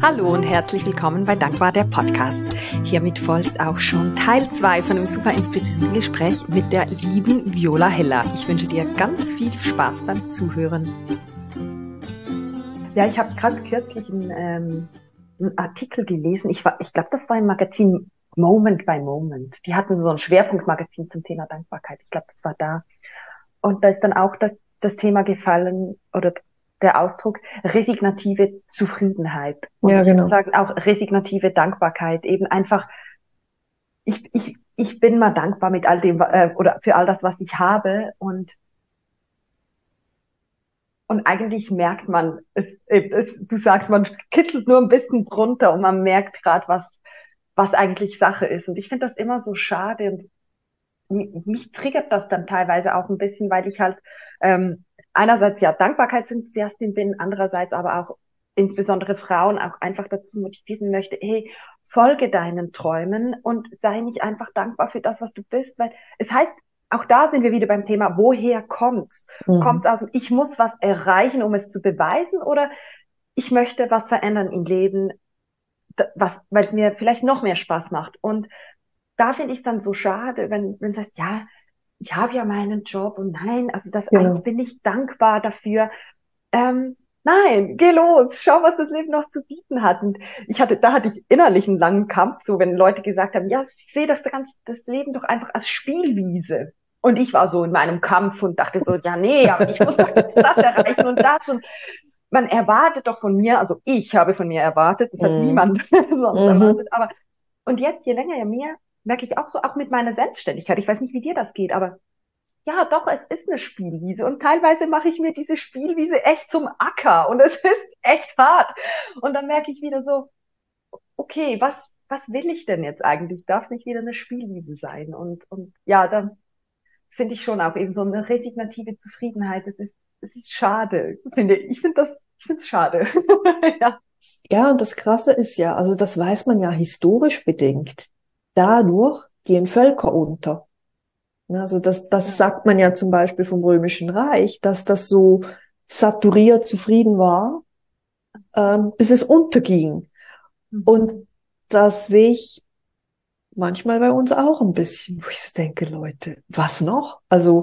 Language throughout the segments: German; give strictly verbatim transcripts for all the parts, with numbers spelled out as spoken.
Hallo und herzlich willkommen bei Dankbar, der Podcast. Hiermit folgt auch schon Teil zwei von einem super inspirierenden Gespräch mit der lieben Viola Heller. Ich wünsche dir ganz viel Spaß beim Zuhören. Ja, ich habe gerade kürzlich einen, ähm, einen Artikel gelesen. Ich, war, ich glaube, das war im Magazin Moment by Moment. Die hatten so ein Schwerpunktmagazin zum Thema Dankbarkeit. Ich glaube, das war da. Und da ist dann auch das, das Thema gefallen oder der Ausdruck resignative Zufriedenheit. Und Ja, ich würde genau. sagen auch resignative Dankbarkeit. Eben einfach, ich, ich, ich bin mal dankbar mit all dem äh, oder für all das, was ich habe. Und Und eigentlich merkt man, es, es, du sagst, man kitzelt nur ein bisschen drunter und man merkt gerade, was, was eigentlich Sache ist. Und ich finde das immer so schade. Und mich, mich triggert das dann teilweise auch ein bisschen, weil ich halt ähm, einerseits ja Dankbarkeitsenthusiastin bin, andererseits aber auch insbesondere Frauen auch einfach dazu motivieren möchte, hey, folge deinen Träumen und sei nicht einfach dankbar für das, was du bist, weil es heißt, auch da sind wir wieder beim Thema, woher kommt's? Mhm. Kommt's aus, ich muss was erreichen, um es zu beweisen, oder ich möchte was verändern im Leben, was, weil es mir vielleicht noch mehr Spaß macht. Und da finde ich es dann so schade, wenn, wenn du sagst, ja, ich habe ja meinen Job und nein, also das eigentlich Genau. bin ich dankbar dafür. Ähm, nein, geh los, schau, was das Leben noch zu bieten hat. Und ich hatte, da hatte ich innerlich einen langen Kampf, so wenn Leute gesagt haben, ja, sehe das, ganz, das Leben doch einfach als Spielwiese. Und ich war so in meinem Kampf und dachte so, ja, nee, aber ich muss doch jetzt das erreichen und das. Und man erwartet doch von mir, also ich habe von mir erwartet, das hat Mhm. niemand sonst Mhm. erwartet, aber und jetzt, je länger, je mehr, merke ich auch so, auch mit meiner Selbstständigkeit. Ich weiß nicht, wie dir das geht, aber ja, doch, es ist eine Spielwiese. Und teilweise mache ich mir diese Spielwiese echt zum Acker. Und es ist echt hart. Und dann merke ich wieder so, okay, was, was will ich denn jetzt eigentlich? Darf es nicht wieder eine Spielwiese sein? Und, und ja, dann finde ich schon auch eben so eine resignative Zufriedenheit. Das ist, das ist schade, finde ich. Ich finde das, ich finde es schade. Ja. Ja, und das Krasse ist ja, also das weiß man ja historisch bedingt. Dadurch gehen Völker unter. Ne, Also das, das Ja. sagt man ja zum Beispiel vom Römischen Reich, dass das so saturiert zufrieden war, ähm, bis es unterging. Und Mhm. das sehe ich manchmal bei uns auch ein bisschen, wo ich so denke, Leute, was noch? Also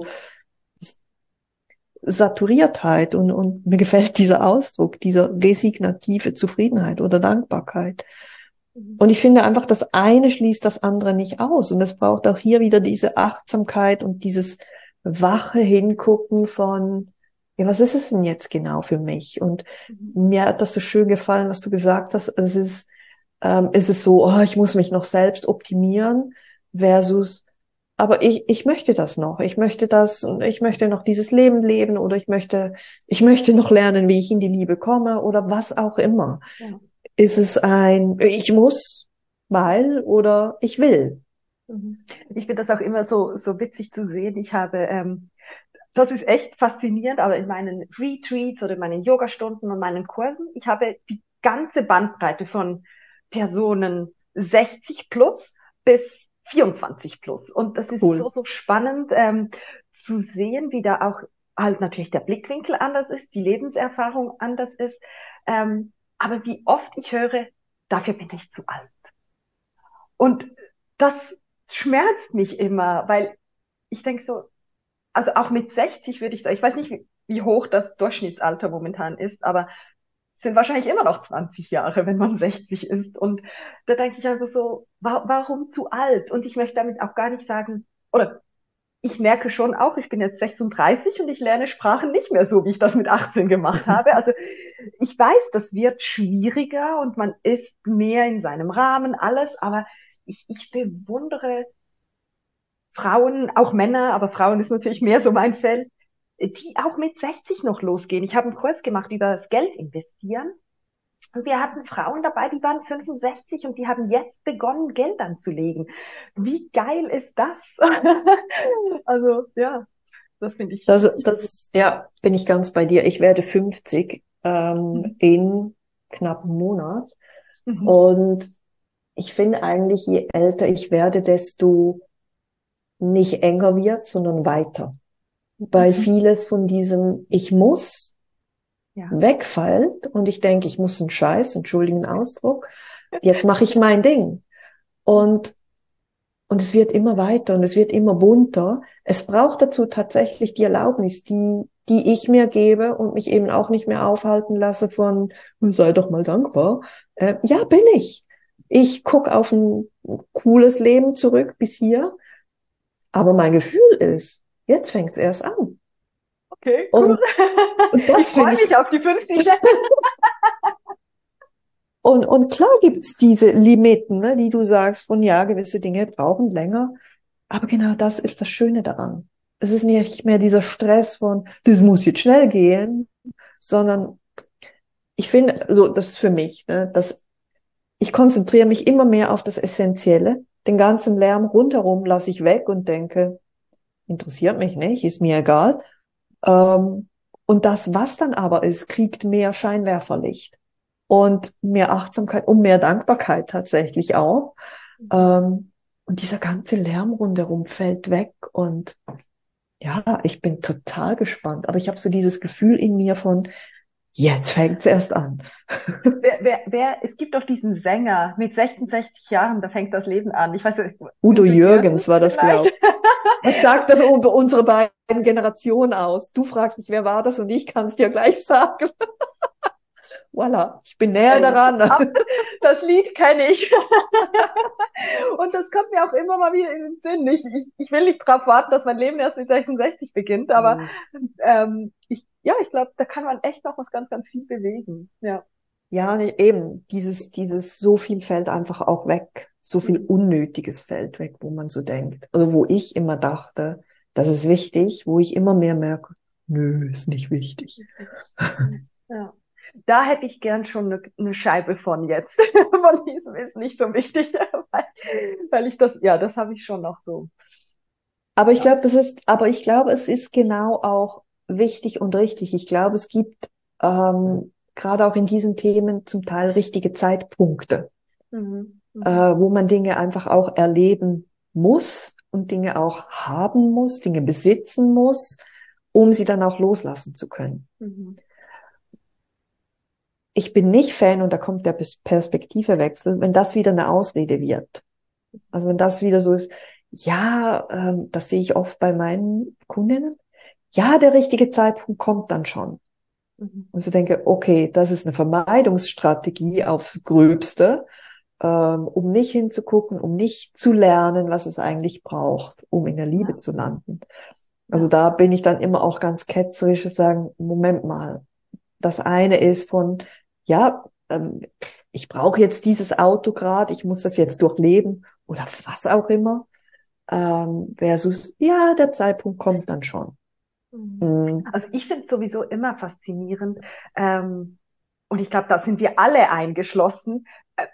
Saturiertheit und, und mir gefällt dieser Ausdruck, dieser resignative Zufriedenheit oder Dankbarkeit. Mhm. Und ich finde einfach, das eine schließt das andere nicht aus. Und es braucht auch hier wieder diese Achtsamkeit und dieses wache Hingucken von, ja, was ist es denn jetzt genau für mich? Und Mhm. mir hat das so schön gefallen, was du gesagt hast. Es ist, ähm, ist es so, oh, ich muss mich noch selbst optimieren versus, aber ich, ich möchte das noch. Ich möchte das, ich möchte noch dieses Leben leben oder ich möchte, ich möchte noch lernen, wie ich in die Liebe komme oder was auch immer. Ja. Ist es ein, ich muss, weil oder ich will? Mhm. Ich finde das auch immer so, so witzig zu sehen. Ich habe, ähm, das ist echt faszinierend, aber in meinen Retreats oder in meinen Yogastunden und meinen Kursen, ich habe die ganze Bandbreite von Personen sechzig plus bis vierundzwanzig plus. Und das ist so, Cool. so spannend ähm, zu sehen, wie da auch halt natürlich der Blickwinkel anders ist, die Lebenserfahrung anders ist. Ähm, aber wie oft ich höre, dafür bin ich zu alt. Und das schmerzt mich immer, weil ich denke so, also auch mit sechzig würde ich sagen, ich weiß nicht, wie, wie hoch das Durchschnittsalter momentan ist, aber es sind wahrscheinlich immer noch zwanzig Jahre, wenn man sechzig ist. Und da denke ich einfach so, wa warum zu alt? Und ich möchte damit auch gar nicht sagen, oder ich merke schon auch, ich bin jetzt sechsunddreißig und ich lerne Sprachen nicht mehr so, wie ich das mit achtzehn gemacht habe. Also ich weiß, das wird schwieriger und man ist mehr in seinem Rahmen, alles, aber ich, ich bewundere Frauen, auch Männer, aber Frauen ist natürlich mehr so mein Feld, die auch mit sechzig noch losgehen. Ich habe einen Kurs gemacht über das Geld investieren. Und wir hatten Frauen dabei, die waren fünfundsechzig und die haben jetzt begonnen, Geld anzulegen. Wie geil ist das? Also, ja, das finde ich, Das, ich find, das, ja, bin ich ganz bei dir. Ich werde fünfzig ähm, mhm. in knapp einem Monat. Mhm. Und ich finde eigentlich, je älter ich werde, desto nicht enger wird, sondern weiter. Weil Mhm. vieles von diesem Ich muss Ja. wegfällt und ich denke, ich muss einen Scheiß, entschuldigen den Ausdruck, jetzt mache ich mein Ding. Und, und es wird immer weiter und es wird immer bunter. Es braucht dazu tatsächlich die Erlaubnis, die, die ich mir gebe und mich eben auch nicht mehr aufhalten lasse von, sei doch mal dankbar. Äh, ja, bin ich. Ich guck auf ein cooles Leben zurück bis hier. Aber mein Gefühl ist, jetzt fängt's erst an. Okay, cool. Und, und das Ich freue finde ich, mich auf die fünfzig. und, und klar gibt's diese Limiten, ne, die du sagst, von ja, gewisse Dinge brauchen länger. Aber genau das ist das Schöne daran. Es ist nicht mehr dieser Stress von, das muss jetzt schnell gehen, sondern ich finde, so, das ist für mich, ne, dass ich konzentriere mich immer mehr auf das Essentielle. Den ganzen Lärm rundherum lasse ich weg und denke, interessiert mich nicht, ist mir egal. Ähm, und das, was dann aber ist, kriegt mehr Scheinwerferlicht und mehr Achtsamkeit und mehr Dankbarkeit tatsächlich auch. Ähm, und dieser ganze Lärm rundherum fällt weg und ja, ich bin total gespannt. Aber ich habe so dieses Gefühl in mir von, jetzt fängt's erst an. Wer, wer, wer, es gibt doch diesen Sänger mit sechsundsechzig Jahren, da fängt das Leben an. Ich weiß nicht, Udo Udo Jürgens war das, vielleicht? glaube ich. Was sagt das über unsere beiden Generationen aus? Du fragst dich, wer war das? Und ich kann es dir gleich sagen. Voilà, ich bin näher daran. Das Lied kenne ich. Und das kommt mir auch immer mal wieder in den Sinn. Ich, ich, ich will nicht darauf warten, dass mein Leben erst mit sechsundsechzig beginnt, aber Mhm. ähm, ich, ja, ich glaube, da kann man echt noch was ganz, ganz viel bewegen. Ja, Ja, eben, dieses, dieses, so viel fällt einfach auch weg. So viel Unnötiges fällt weg, wo man so denkt. Also wo ich immer dachte, das ist wichtig, wo ich immer mehr merke, nö, ist nicht wichtig. ja. Da hätte ich gern schon eine, eine Scheibe von jetzt. Von diesem ist nicht so wichtig, weil, weil ich das, ja, das habe ich schon noch so. Aber ich Ja. glaube, das ist, aber ich glaube, es ist genau auch wichtig und richtig. Ich glaube, es gibt ähm, gerade auch in diesen Themen zum Teil richtige Zeitpunkte, Mhm. äh, Mhm. wo man Dinge einfach auch erleben muss und Dinge auch haben muss, Dinge besitzen muss, um sie dann auch loslassen zu können. Mhm. Ich bin nicht Fan, und da kommt der Pers- Perspektivewechsel, wenn das wieder eine Ausrede wird. Also wenn das wieder so ist, ja, ähm, das sehe ich oft bei meinen Kundinnen, ja, der richtige Zeitpunkt kommt dann schon. Mhm. Und so denke, okay, das ist eine Vermeidungsstrategie aufs Gröbste, ähm, um nicht hinzugucken, um nicht zu lernen, was es eigentlich braucht, um in der Liebe Ja. zu landen. Also Ja. da bin ich dann immer auch ganz ketzerisch und sagen, Moment mal, das eine ist von, ja, ähm, ich brauche jetzt dieses Auto gerade, ich muss das jetzt durchleben oder was auch immer, ähm, versus, ja, der Zeitpunkt kommt dann schon. Mhm. Mhm. Also ich finde es sowieso immer faszinierend, ähm, und ich glaube, da sind wir alle eingeschlossen, äh,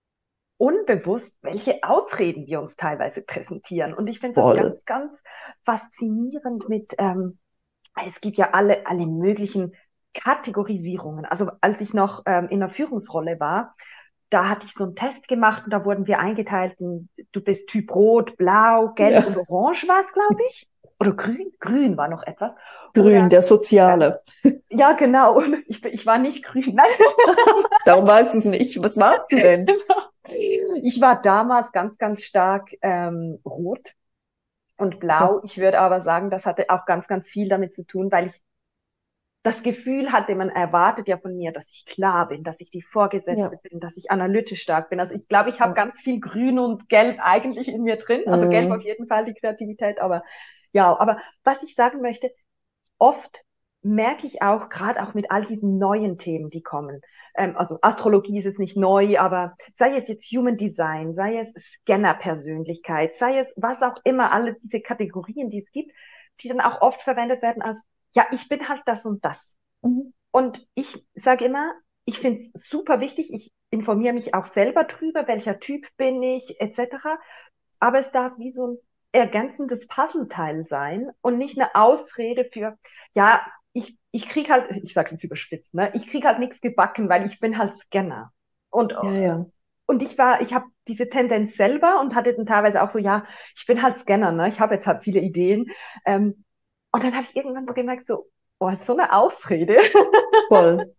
unbewusst, welche Ausreden wir uns teilweise präsentieren. Und ich finde es auch Voll. ganz, ganz faszinierend mit, ähm, es gibt ja alle, alle möglichen Kategorisierungen. Also als ich noch ähm, in der Führungsrolle war, da hatte ich so einen Test gemacht und da wurden wir eingeteilt in, du bist Typ Rot, Blau, Gelb Ja. und Orange war es, glaube ich. Oder Grün, Grün war noch etwas. Grün, Oder, der ähm, Soziale. ja, genau. Und ich, ich war nicht grün. Nein, Darum weißt du es nicht. Was warst du denn? genau. Ich war damals ganz, ganz stark ähm, rot und Okay. blau. Ich würde aber sagen, das hatte auch ganz, ganz viel damit zu tun, weil ich das Gefühl hatte, man erwartet ja von mir, dass ich klar bin, dass ich die Vorgesetzte Ja. bin, dass ich analytisch stark bin. Also ich glaube, ich habe Ja. ganz viel Grün und Gelb eigentlich in mir drin. Also Gelb auf Mhm. jeden Fall, die Kreativität. Aber ja, aber was ich sagen möchte, oft merke ich auch, gerade auch mit all diesen neuen Themen, die kommen. Ähm, also Astrologie ist es nicht neu, aber sei es jetzt Human Design, sei es Scanner-Persönlichkeit, sei es was auch immer, alle diese Kategorien, die es gibt, die dann auch oft verwendet werden als, ja, ich bin halt das und das. Mhm. Und ich sage immer, ich finde es super wichtig, ich informiere mich auch selber drüber, welcher Typ bin ich, et cetera. Aber es darf wie so ein ergänzendes Puzzleteil sein und nicht eine Ausrede für, ja, ich, ich krieg halt, ich sag's jetzt überspitzt, ne, ich krieg halt nichts gebacken, weil ich bin halt Scanner. Und, Ja, ja. und ich war, ich habe diese Tendenz selber und hatte dann teilweise auch so, ja, ich bin halt Scanner, ne, ich habe jetzt halt viele Ideen. Ähm, und dann habe ich irgendwann so gemerkt, so, Oh, ist so eine Ausrede. Voll.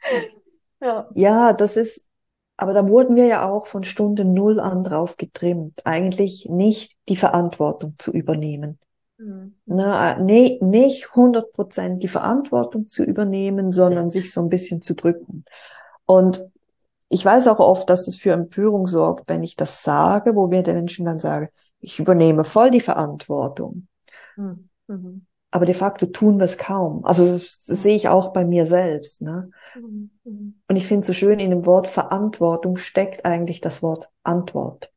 Ja. Ja, das ist, aber da wurden wir ja auch von Stunde Null an drauf getrimmt, eigentlich nicht die Verantwortung zu übernehmen. Mhm. Na, nee, nicht hundert Prozent die Verantwortung zu übernehmen, sondern sich so ein bisschen zu drücken. Und ich weiß auch oft, dass es für Empörung sorgt, wenn ich das sage, wo wir den Menschen dann sagen, ich übernehme voll die Verantwortung. Mhm. Mhm. Aber de facto tun wir es kaum. Also das, das sehe ich auch bei mir selbst, ne? Mhm. Mhm. Und ich finde so schön, in dem Wort Verantwortung steckt eigentlich das Wort Antwort.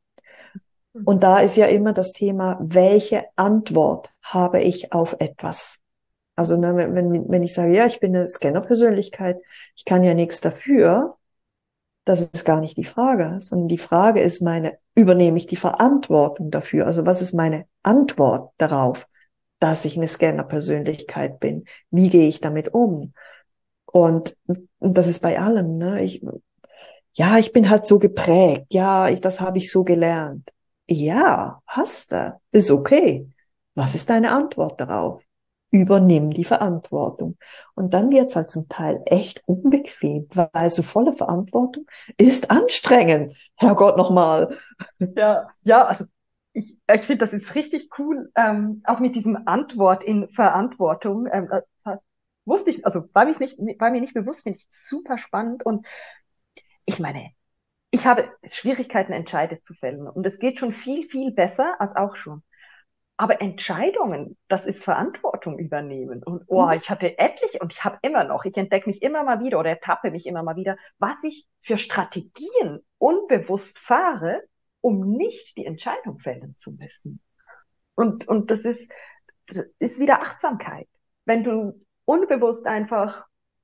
Und Mhm. da ist ja immer das Thema, welche Antwort habe ich auf etwas? Also ne, wenn, wenn ich sage, ja, ich bin eine Scanner-Persönlichkeit, ich kann ja nichts dafür, das ist gar nicht die Frage, sondern die Frage ist meine, übernehme ich die Verantwortung dafür? Also was ist meine Antwort darauf, dass ich eine Scanner-Persönlichkeit bin? Wie gehe ich damit um? Und, und das ist bei allem, ne? Ich, ja, ich bin halt so geprägt. Ja, ich, das habe ich so gelernt. Ja, hast du. Ist okay. Was ist deine Antwort darauf? Übernimm die Verantwortung. Und dann wird's halt zum Teil echt unbequem, weil so volle Verantwortung ist anstrengend. Herrgott, nochmal. Ja, ja, also ich, ich finde, das ist richtig cool, ähm, auch mit diesem Antwort in Verantwortung. Ähm, das wusste ich, also war, mich nicht, war mir nicht bewusst, finde ich super spannend. Und ich meine, ich habe Schwierigkeiten, Entscheide zu fällen. Und es geht schon viel, viel besser als auch schon. Aber Entscheidungen, das ist Verantwortung übernehmen. Und oh, ich hatte etliche und ich habe immer noch, ich entdecke mich immer mal wieder oder ertappe mich immer mal wieder, was ich für Strategien unbewusst fahre, um nicht die Entscheidung fällen zu müssen. Und, und das ist, das ist wieder Achtsamkeit. Wenn du unbewusst einfach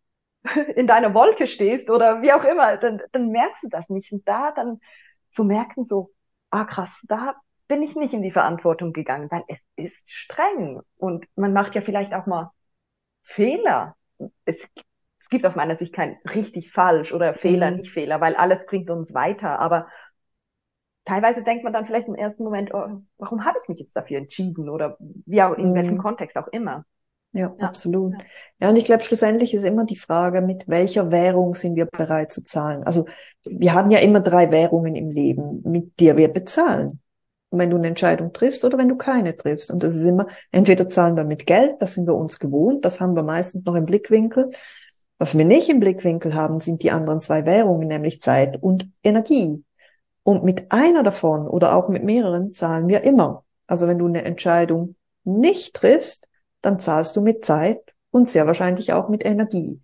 in deiner Wolke stehst oder wie auch immer, dann, dann merkst du das nicht. Und da dann zu merken, so, ah krass, da bin ich nicht in die Verantwortung gegangen, weil es ist streng. Und man macht ja vielleicht auch mal Fehler. Es, es gibt aus meiner Sicht kein richtig falsch oder Fehler, Mhm. nicht Fehler, weil alles bringt uns weiter. Aber teilweise denkt man dann vielleicht im ersten Moment, oh, warum habe ich mich jetzt dafür entschieden oder wie auch, in welchem Mhm. Kontext auch immer. Ja, Ja. absolut. Ja, und ich glaube, schlussendlich ist immer die Frage, mit welcher Währung sind wir bereit zu zahlen? Also wir haben ja immer drei Währungen im Leben, mit der wir bezahlen. Und wenn du eine Entscheidung triffst oder wenn du keine triffst. Und das ist immer, entweder zahlen wir mit Geld, das sind wir uns gewohnt, das haben wir meistens noch im Blickwinkel. Was wir nicht im Blickwinkel haben, sind die anderen zwei Währungen, nämlich Zeit und Energie. Und mit einer davon oder auch mit mehreren zahlen wir immer. Also wenn du eine Entscheidung nicht triffst, dann zahlst du mit Zeit und sehr wahrscheinlich auch mit Energie.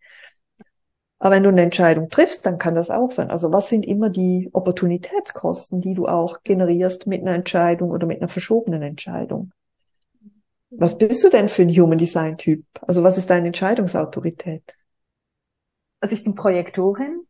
Aber wenn du eine Entscheidung triffst, dann kann das auch sein. Also was sind immer die Opportunitätskosten, die du auch generierst mit einer Entscheidung oder mit einer verschobenen Entscheidung? Was bist du denn für ein Human Design Typ? Also was ist deine Entscheidungsautorität? Also ich bin Projektorin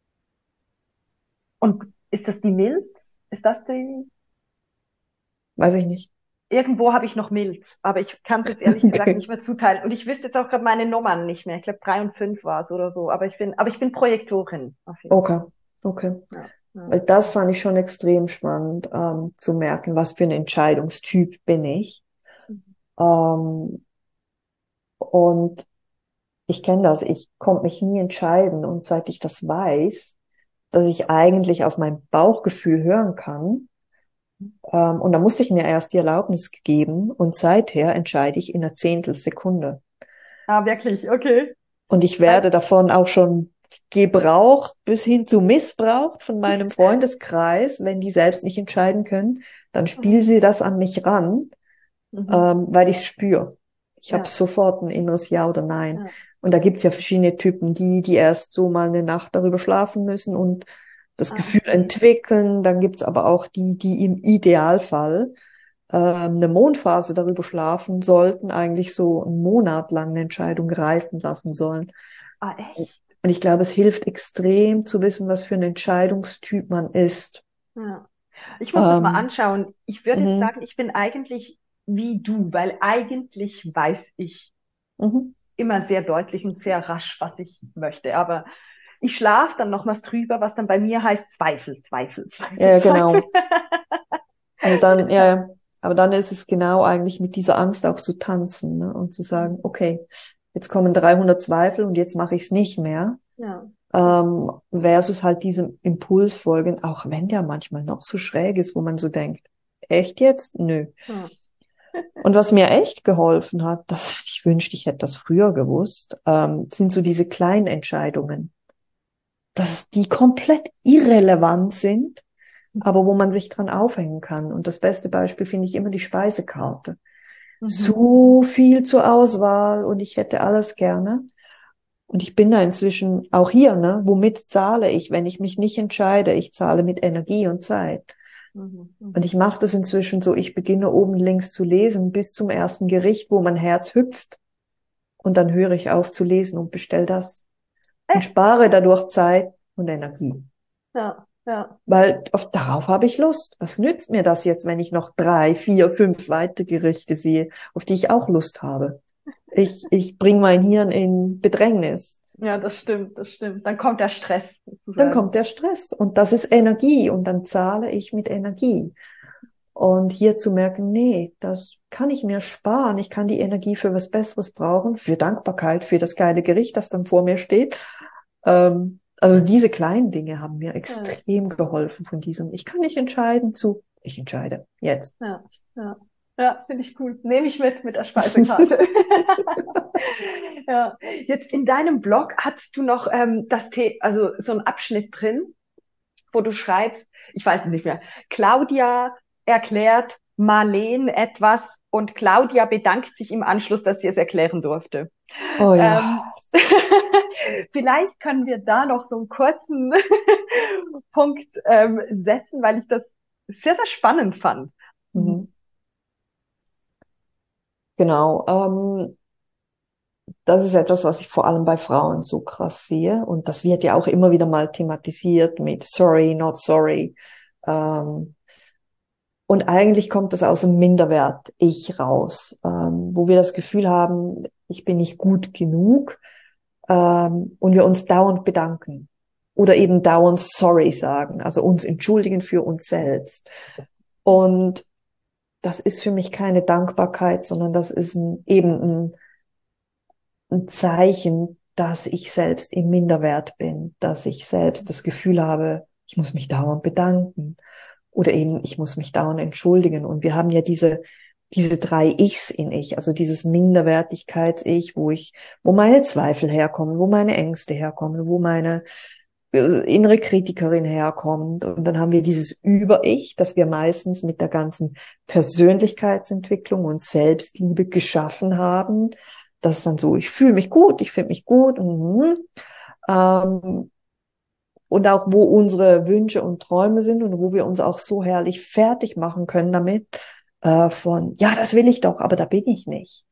und ist das die Milz? Ist das die? Weiß ich nicht. Irgendwo habe ich noch Milz, aber ich kann es jetzt ehrlich gesagt Okay. nicht mehr zuteilen. Und ich wüsste jetzt auch gerade meine Nummern nicht mehr. Ich glaube drei und fünf war es oder so. Aber ich bin, aber ich bin Projektorin auf jeden Okay. Fall. Okay. Ja, ja. Weil das fand ich schon extrem spannend, ähm, zu merken, was für ein Entscheidungstyp bin ich. Ähm, und ich kenne das, ich konnte mich nie entscheiden. Und seit ich das weiß, dass ich eigentlich auf mein Bauchgefühl hören kann, ähm, und da musste ich mir erst die Erlaubnis geben. Und seither entscheide ich in einer Zehntelsekunde. Ah, wirklich, okay. Und ich Weil, werde davon auch schon gebraucht bis hin zu missbraucht von meinem Freundeskreis, wenn die selbst nicht entscheiden können, dann spielen sie das an mich ran, mhm. ähm, weil ich es spüre. Ich habe Ja, sofort ein inneres Ja oder Nein. ja. Und da gibt's ja verschiedene Typen, die, die erst so mal eine Nacht darüber schlafen müssen und das Ah, Gefühl okay. entwickeln. Dann gibt's aber auch die, die im Idealfall ähm, eine Mondphase darüber schlafen sollten, eigentlich so einen Monat lang eine Entscheidung reifen lassen sollen. Ah, echt? Und ich glaube, es hilft extrem zu wissen, was für ein Entscheidungstyp man ist. Ja. Ich muss das mal Ähm, anschauen. Ich würde jetzt mhm, sagen, ich bin eigentlich wie du, weil eigentlich weiß ich mhm. immer sehr deutlich und sehr rasch, was ich möchte. Aber ich schlafe dann nochmals drüber, was dann bei mir heißt Zweifel, Zweifel, Ja, Zweifel, ja, Zweifel. genau. Also dann, ja, ja. Aber dann ist es genau eigentlich mit dieser Angst auch zu tanzen, ne? Und zu sagen, okay, jetzt kommen dreihundert Zweifel und jetzt mache ich es nicht mehr. Ja. Ähm, versus halt diesem Impuls folgen, auch wenn der manchmal noch so schräg ist, wo man so denkt, echt jetzt? Nö. Ja. Und was mir echt geholfen hat, das, ich wünschte, ich hätte das früher gewusst, ähm, sind so diese kleinen Entscheidungen, dass die komplett irrelevant sind, aber wo man sich dran aufhängen kann. Und das beste Beispiel finde ich immer die Speisekarte. Mhm. So viel zur Auswahl und ich hätte alles gerne. Und ich bin da inzwischen auch hier, ne? Womit zahle ich, wenn ich mich nicht entscheide? Ich zahle mit Energie und Zeit. Mhm. Mhm. Und ich mache das inzwischen so, ich beginne oben links zu lesen bis zum ersten Gericht, wo mein Herz hüpft. Und dann höre ich auf zu lesen und bestell das. Und Echt? spare dadurch Zeit und Energie. Ja, ja. Weil auf, darauf habe ich Lust. Was nützt mir das jetzt, wenn ich noch drei, vier, fünf weitere Gerichte sehe, auf die ich auch Lust habe? Ich, ich bringe mein Hirn in Bedrängnis. Ja, das stimmt, das stimmt. Dann kommt der Stress Dann sozusagen. kommt der Stress und das ist Energie und dann zahle ich mit Energie. Und hier zu merken, nee, das kann ich mir sparen. Ich kann die Energie für was Besseres brauchen, für Dankbarkeit, für das geile Gericht, das dann vor mir steht. Ähm, also diese kleinen Dinge haben mir extrem geholfen von diesem, ich kann nicht entscheiden zu, ich entscheide jetzt. Ja, ja. Ja, finde ich cool. Nehme ich mit, mit der Speisekarte. Ja. Jetzt in deinem Blog hattest du noch ähm, das The also so einen Abschnitt drin, wo du schreibst, ich weiß es nicht mehr, Claudia erklärt Marleen etwas und Claudia bedankt sich im Anschluss, dass sie es erklären durfte. Oh ja. Ähm, vielleicht können wir da noch so einen kurzen Punkt ähm, setzen, weil ich das sehr, sehr spannend fand. Mhm. Genau. Ähm, das ist etwas, was ich vor allem bei Frauen so krass sehe. Und das wird ja auch immer wieder mal thematisiert mit sorry, not sorry. Ähm, und eigentlich kommt das aus dem Minderwert-Ich raus, ähm, wo wir das Gefühl haben, ich bin nicht gut genug, ähm, und wir uns dauernd bedanken. Oder eben dauernd sorry sagen, also uns entschuldigen für uns selbst. Und das ist für mich keine Dankbarkeit, sondern das ist ein, eben ein, ein Zeichen, dass ich selbst im Minderwert bin, dass ich selbst das Gefühl habe, ich muss mich dauernd bedanken oder eben ich muss mich dauernd entschuldigen. Und wir haben ja diese diese drei Ichs in ich, also dieses Minderwertigkeits-Ich, wo ich, wo meine Zweifel herkommen, wo meine Ängste herkommen, wo meine innere Kritikerin herkommt. Und dann haben wir dieses Über-Ich, das wir meistens mit der ganzen Persönlichkeitsentwicklung und Selbstliebe geschaffen haben. Das ist dann so, ich fühle mich gut, ich finde mich gut. Mhm. Ähm, und auch wo unsere Wünsche und Träume sind und wo wir uns auch so herrlich fertig machen können damit, äh, von, ja, das will ich doch, aber da bin ich nicht.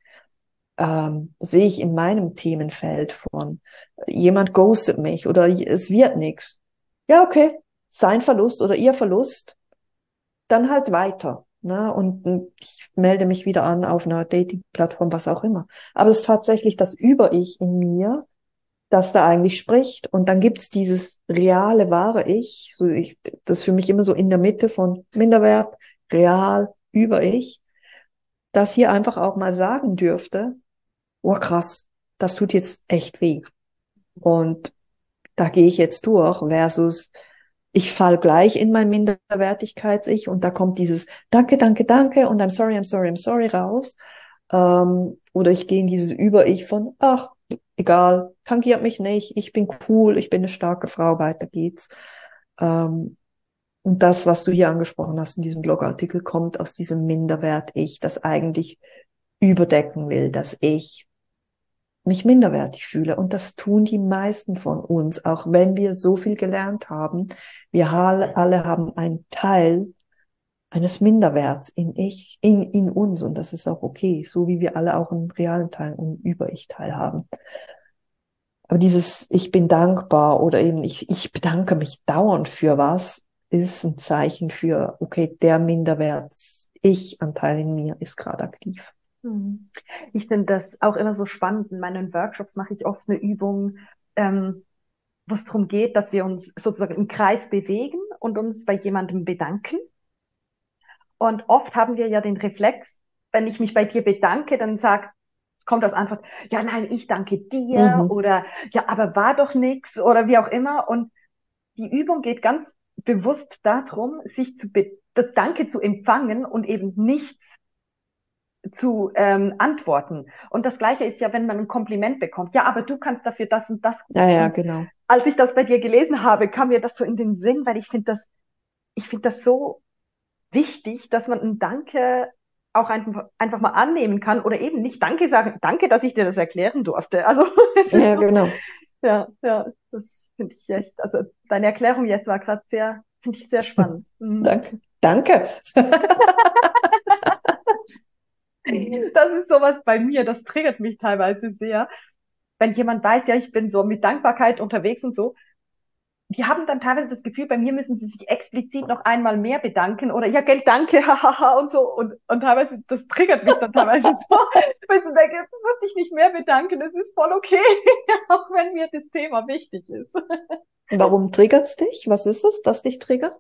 Ähm, sehe ich in meinem Themenfeld von, jemand ghostet mich oder es wird nichts. Ja, okay, sein Verlust oder ihr Verlust, dann halt weiter. Ne? Und ich melde mich wieder an auf einer Dating-Plattform, was auch immer. Aber es ist tatsächlich das Über-Ich in mir, das da eigentlich spricht. Und dann gibt's dieses reale, wahre Ich, so ich, das ist für mich immer so in der Mitte von Minderwert, real, Über-Ich, das hier einfach auch mal sagen dürfte, oh krass, das tut jetzt echt weh. Und da gehe ich jetzt durch versus ich fall gleich in mein Minderwertigkeits-Ich und da kommt dieses Danke, danke, danke und I'm sorry, I'm sorry, I'm sorry raus. Ähm, oder ich gehe in dieses Über-Ich von, ach, egal, tangiert mich nicht, ich bin cool, ich bin eine starke Frau, weiter geht's. Ähm, und das, was du hier angesprochen hast in diesem Blogartikel, kommt aus diesem Minderwert-Ich, das eigentlich überdecken will, dass ich mich minderwertig fühle. Und das tun die meisten von uns, auch wenn wir so viel gelernt haben. Wir alle, alle haben einen Teil eines Minderwerts in ich, in, in uns. Und das ist auch okay. So wie wir alle auch einen realen Teil, einen Über-Ich-Teil haben. Aber dieses Ich bin dankbar oder eben ich, ich bedanke mich dauernd für was, ist ein Zeichen für, okay, der Minderwerts-Ich-Anteil in mir ist gerade aktiv. Ich finde das auch immer so spannend. In meinen Workshops mache ich oft eine Übung, ähm, wo es darum geht, dass wir uns sozusagen im Kreis bewegen und uns bei jemandem bedanken. Und oft haben wir ja den Reflex, wenn ich mich bei dir bedanke, dann sagt kommt als Antwort, ja, nein, ich danke dir Mhm. oder ja, aber war doch nix oder wie auch immer. Und die Übung geht ganz bewusst darum, sich zu be- das Danke zu empfangen und eben nichts zu ähm, antworten. Und das Gleiche ist ja, wenn man ein Kompliment bekommt. Ja, aber du kannst dafür das und das gut. Ja, ja, Und genau. als ich das bei dir gelesen habe, kam mir das so in den Sinn, weil ich finde das, ich finde das so wichtig, dass man ein Danke auch einfach, einfach mal annehmen kann oder eben nicht Danke sagen. Danke, dass ich dir das erklären durfte. Also es ist Ja, so, genau. ja, ja, das finde ich echt, also deine Erklärung jetzt war gerade sehr, finde ich sehr spannend. Mhm. Danke. Danke. Das ist sowas bei mir, das triggert mich teilweise sehr. Wenn jemand weiß, ja, ich bin so mit Dankbarkeit unterwegs und so, die haben dann teilweise das Gefühl, bei mir müssen sie sich explizit noch einmal mehr bedanken oder ja, Geld, danke, hahaha und so. Und, und teilweise, das triggert mich dann teilweise so, weil ich so denke, jetzt muss ich nicht mehr bedanken, das ist voll okay, auch wenn mir das Thema wichtig ist. Warum triggert's dich? Was ist es, das dich triggert?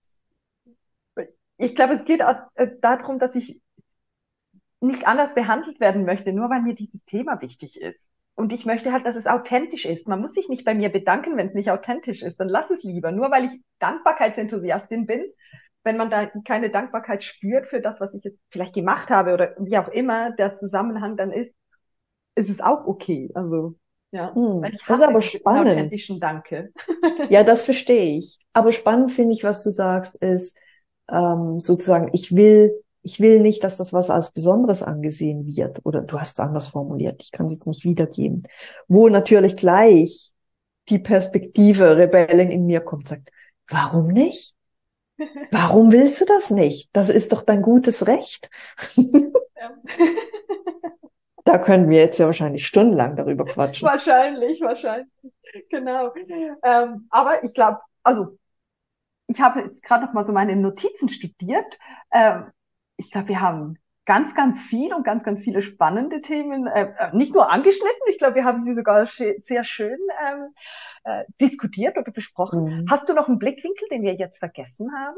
Ich glaube, es geht auch äh, darum, dass ich nicht anders behandelt werden möchte, nur weil mir dieses Thema wichtig ist. Und ich möchte halt, dass es authentisch ist. Man muss sich nicht bei mir bedanken, wenn es nicht authentisch ist. Dann lass es lieber. Nur weil ich Dankbarkeitsenthusiastin bin, wenn man da keine Dankbarkeit spürt für das, was ich jetzt vielleicht gemacht habe oder wie auch immer der Zusammenhang dann ist, ist es auch okay. Also, ja, weil Hm, ich das ist hasse aber diese spannend. unauthentischen Danke. Ja, das verstehe ich. Aber spannend finde ich, was du sagst, ist ähm, sozusagen, ich will, ich will nicht, dass das was als Besonderes angesehen wird. Oder du hast es anders formuliert. Ich kann es jetzt nicht wiedergeben. Wo natürlich gleich die Perspektive Rebellin in mir kommt, sagt, warum nicht? Warum willst du das nicht? Das ist doch dein gutes Recht. Ja. Da können wir jetzt ja wahrscheinlich stundenlang darüber quatschen. Wahrscheinlich, wahrscheinlich. Genau. Ähm, aber ich glaube, also ich habe jetzt gerade noch mal so meine Notizen studiert. Ähm, ich glaube, wir haben ganz, ganz viel und ganz, ganz viele spannende Themen äh, äh, nicht nur angeschnitten, ich glaube, wir haben sie sogar sch- sehr schön ähm, äh, diskutiert oder besprochen. Mhm. Hast du noch einen Blickwinkel, den wir jetzt vergessen haben?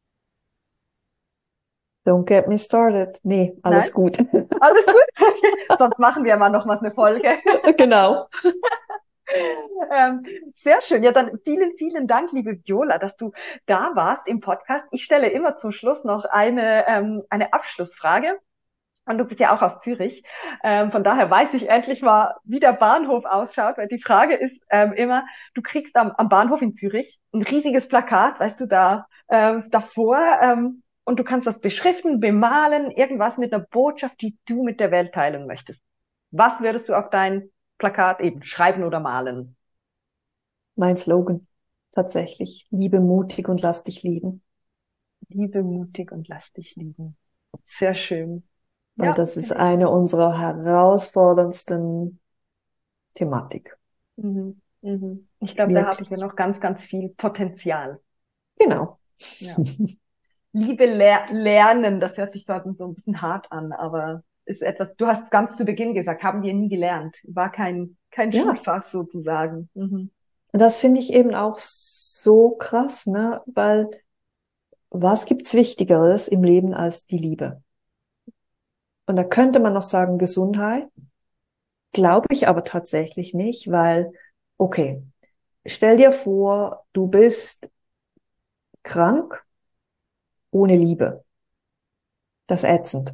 Don't get me started. Nee, Nein? alles gut. Alles gut? Sonst machen wir mal noch mal eine Folge. Genau. Ähm, sehr schön. Ja, dann vielen, vielen Dank, liebe Viola, dass du da warst im Podcast. Ich stelle immer zum Schluss noch eine, ähm, eine Abschlussfrage. Und du bist ja auch aus Zürich. Ähm, von daher weiß ich endlich mal, wie der Bahnhof ausschaut, weil die Frage ist ähm, immer, du kriegst am, am Bahnhof in Zürich ein riesiges Plakat, weißt du, da ähm, davor ähm, und du kannst das beschriften, bemalen, irgendwas mit einer Botschaft, die du mit der Welt teilen möchtest. Was würdest du auf dein Plakat eben schreiben oder malen? Mein Slogan. Tatsächlich. Liebe mutig und lass dich lieben. Liebe mutig und lass dich lieben. Sehr schön. Weil Ja, das ist finde ich. eine unserer herausforderndsten Thematik. Mhm. Mhm. Ich glaube, da haben wir Wirklich. noch ganz, ganz viel Potenzial. Genau. Ja. Liebe ler lernen, das hört sich dort so ein bisschen hart an, aber ist etwas, du hast ganz zu Beginn gesagt, haben wir nie gelernt. War kein, kein Ja. Schulfach sozusagen. Mhm. Und das finde ich eben auch so krass, ne? Weil was gibt's Wichtigeres im Leben als die Liebe? Und da könnte man noch sagen Gesundheit. Glaube ich aber tatsächlich nicht, weil, okay, stell dir vor, du bist krank ohne Liebe. Das ist ätzend.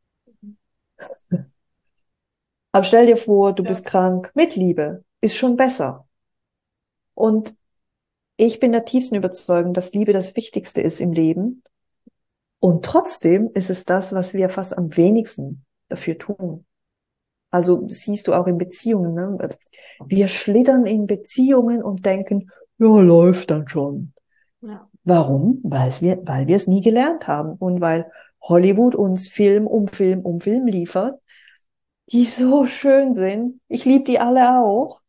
Aber stell dir vor, du Ja. bist krank mit Liebe. Ist schon besser. Und ich bin der tiefsten Überzeugung, dass Liebe das Wichtigste ist im Leben. Und trotzdem ist es das, was wir fast am wenigsten dafür tun. Also siehst du auch in Beziehungen, ne? Wir schlittern in Beziehungen und denken, ja, läuft dann schon. Ja. Warum? Weil wir, weil wir es nie gelernt haben und weil Hollywood uns Film um Film um Film liefert, die so schön sind. Ich liebe die alle auch.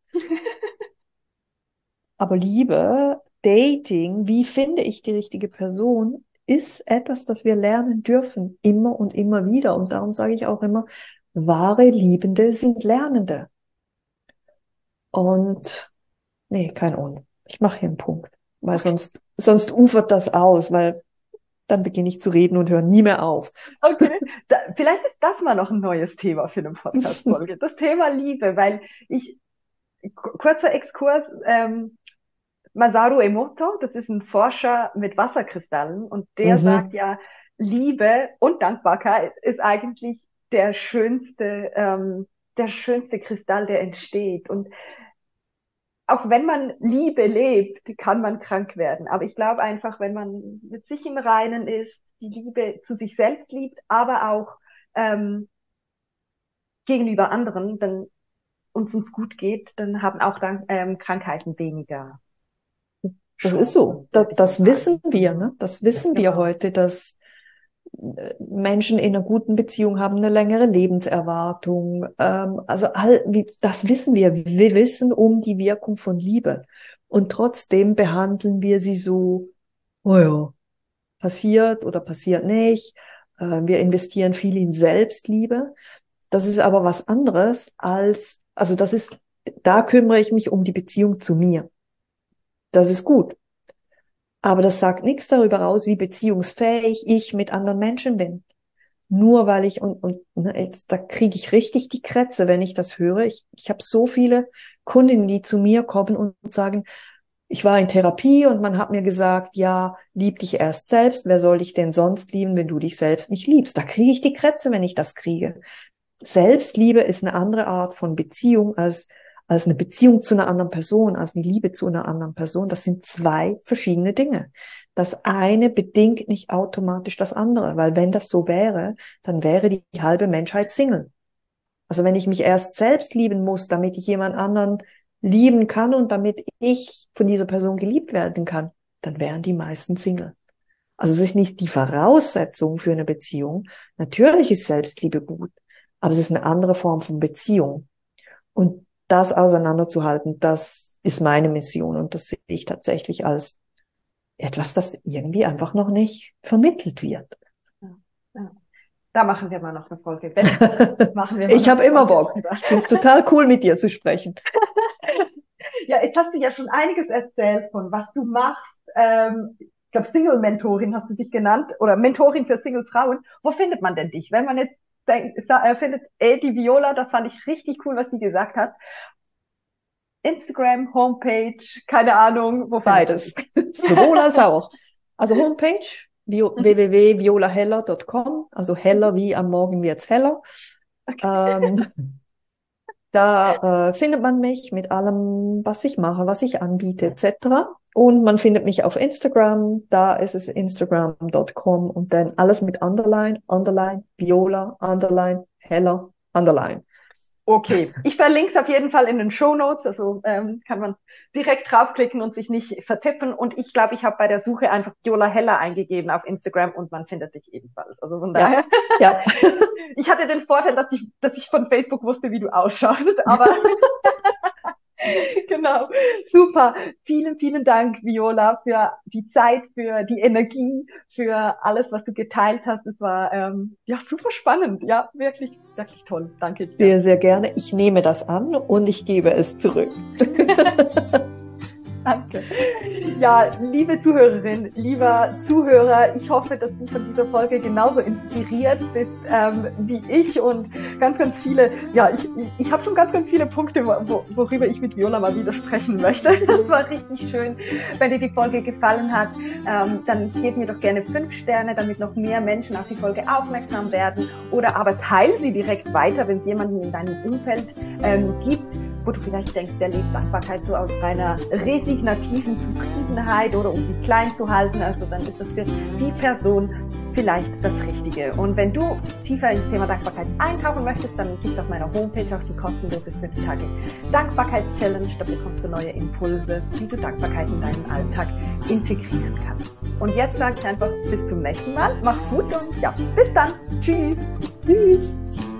Aber Liebe, Dating, wie finde ich die richtige Person, ist etwas, das wir lernen dürfen, immer und immer wieder. Und darum sage ich auch immer, wahre Liebende sind Lernende. Und nee, kein Und. Ich mache hier einen Punkt, weil Okay. sonst, sonst ufert das aus, weil dann beginne ich zu reden und höre nie mehr auf. Okay. Da, vielleicht ist das mal noch ein neues Thema für eine Podcast-Folge. Das Thema Liebe, weil ich, kurzer Exkurs, ähm, Masaru Emoto, das ist ein Forscher mit Wasserkristallen und der Mhm. sagt ja, Liebe und Dankbarkeit ist eigentlich der schönste, ähm, der schönste Kristall, der entsteht. Und auch wenn man Liebe lebt, kann man krank werden. Aber ich glaube einfach, wenn man mit sich im Reinen ist, die Liebe zu sich selbst liebt, aber auch ähm, gegenüber anderen, dann uns uns gut geht, dann haben auch dann ähm, Krankheiten weniger. Das ist so. Das, das wissen wir, ne? Das wissen wir Genau. heute, dass Menschen in einer guten Beziehung haben eine längere Lebenserwartung. Ähm, also all, wie, das wissen wir. Wir wissen um die Wirkung von Liebe. Und trotzdem behandeln wir sie so, oh ja, passiert oder passiert nicht. Äh, wir investieren viel in Selbstliebe. Das ist aber was anderes als, also das ist, da kümmere ich mich um die Beziehung zu mir. Das ist gut. Aber das sagt nichts darüber aus, wie beziehungsfähig ich mit anderen Menschen bin. Nur weil ich, und, und ne, jetzt, da kriege ich richtig die Krätze, wenn ich das höre. Ich, ich habe so viele Kundinnen, die zu mir kommen und sagen, ich war in Therapie und man hat mir gesagt, ja, lieb dich erst selbst. Wer soll dich denn sonst lieben, wenn du dich selbst nicht liebst? Da kriege ich die Krätze, wenn ich das kriege. Selbstliebe ist eine andere Art von Beziehung als als eine Beziehung zu einer anderen Person, als eine Liebe zu einer anderen Person. Das sind zwei verschiedene Dinge. Das eine bedingt nicht automatisch das andere, weil wenn das so wäre, dann wäre die halbe Menschheit Single. Also wenn ich mich erst selbst lieben muss, damit ich jemand anderen lieben kann und damit ich von dieser Person geliebt werden kann, dann wären die meisten Single. Also es ist nicht die Voraussetzung für eine Beziehung. Natürlich ist Selbstliebe gut, aber es ist eine andere Form von Beziehung. Und das auseinanderzuhalten, das ist meine Mission und das sehe ich tatsächlich als etwas, das irgendwie einfach noch nicht vermittelt wird. Ja, ja. Da machen wir mal noch eine Folge. Wenn, machen wir mal ich habe immer Bock. Drüber. Ich finde es total cool, mit dir zu sprechen. Ja, jetzt hast du ja schon einiges erzählt von was du machst. Ähm, ich glaube, Single-Mentorin hast du dich genannt oder Mentorin für Single-Frauen. Wo findet man denn dich? Wenn man jetzt Er findet, ey, die Viola, das fand ich richtig cool, was sie gesagt hat. Instagram, Homepage, keine Ahnung, wo Beides. Sowohl als auch. Also Homepage, w w w punkt viola heller punkt com, also heller wie am Morgen wird's heller. Okay. Ähm, da äh, findet man mich mit allem, was ich mache, was ich anbiete, et cetera. Und man findet mich auf Instagram, da ist es instagram punkt com und dann alles mit Underline, Underline, Viola, Underline, Heller, Underline. Okay, ich verlinke es auf jeden Fall in den Shownotes, also ähm, kann man direkt draufklicken und sich nicht vertippen. Und ich glaube, ich habe bei der Suche einfach Viola Heller eingegeben auf Instagram und man findet dich ebenfalls. Also von daher, ja, ja. Ich hatte den Vorteil, dass ich, dass ich von Facebook wusste, wie du ausschaust, aber genau, super. Vielen, vielen Dank, Viola, für die Zeit, für die Energie, für alles, was du geteilt hast. Es war ähm, ja super spannend, ja, wirklich, wirklich toll. Danke dir. Sehr, sehr gerne. Ich nehme das an und ich gebe es zurück. Danke. Ja, liebe Zuhörerin, lieber Zuhörer, ich hoffe, dass du von dieser Folge genauso inspiriert bist ähm, wie ich und ganz, ganz viele, ja, ich, ich habe schon ganz, ganz viele Punkte, wo, worüber ich mit Viola mal wieder sprechen möchte. Das war richtig schön. Wenn dir die Folge gefallen hat, ähm, dann gib mir doch gerne fünf Sterne, damit noch mehr Menschen auf die Folge aufmerksam werden oder aber teile sie direkt weiter, wenn es jemanden in deinem Umfeld ähm, gibt, wo du vielleicht denkst, der lebt Dankbarkeit so aus reiner resignativen Zufriedenheit oder um sich klein zu halten, also dann ist das für die Person vielleicht das Richtige. Und wenn du tiefer ins Thema Dankbarkeit eintauchen möchtest, dann gibt's auf meiner Homepage auch die kostenlose fünf Tage Dankbarkeitschallenge. Da bekommst du neue Impulse, wie du Dankbarkeit in deinen Alltag integrieren kannst. Und jetzt sage ich einfach bis zum nächsten Mal. Mach's gut und ja, bis dann. Tschüss. Tschüss.